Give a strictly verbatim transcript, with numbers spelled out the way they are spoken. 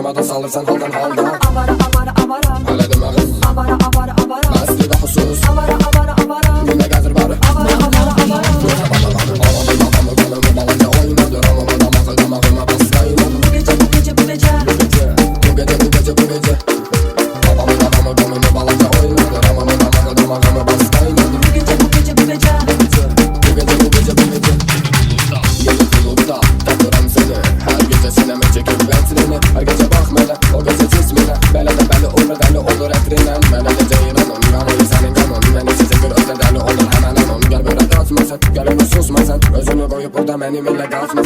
Durmadan salırsan haldan haldan. Avara avara avara, Öyle deme kız. avara avara avara, Mesli ve husus. avara avara avara, Yine gezer barı. avara avara avara. Ağladım adamı kanımı balınca oynadı. Ramımı damakı damağıma bas kaynadı. Bu gece bu gece bu gece, Bu gece bu gece bu gece. Babamı adamı kanımı balınca oynadı. Ramımı damakı damağıma bas kaynadı. bu gece bu gece bu gece. Bu gece bu gece bu gece. Yeni kulüpta takıram seni. Her gece sineme çekip bentrini. Her gece bak mele o gece cismine. Bele de belli olur deli olur etrinen. Mele de ceylanım kanıyı senin kanın. Beni çizikir öte deli olur hemen anım. Gel böyle dağıtma sen, gel öyle susma sen. Özünü koyup burada benim ile kalsın.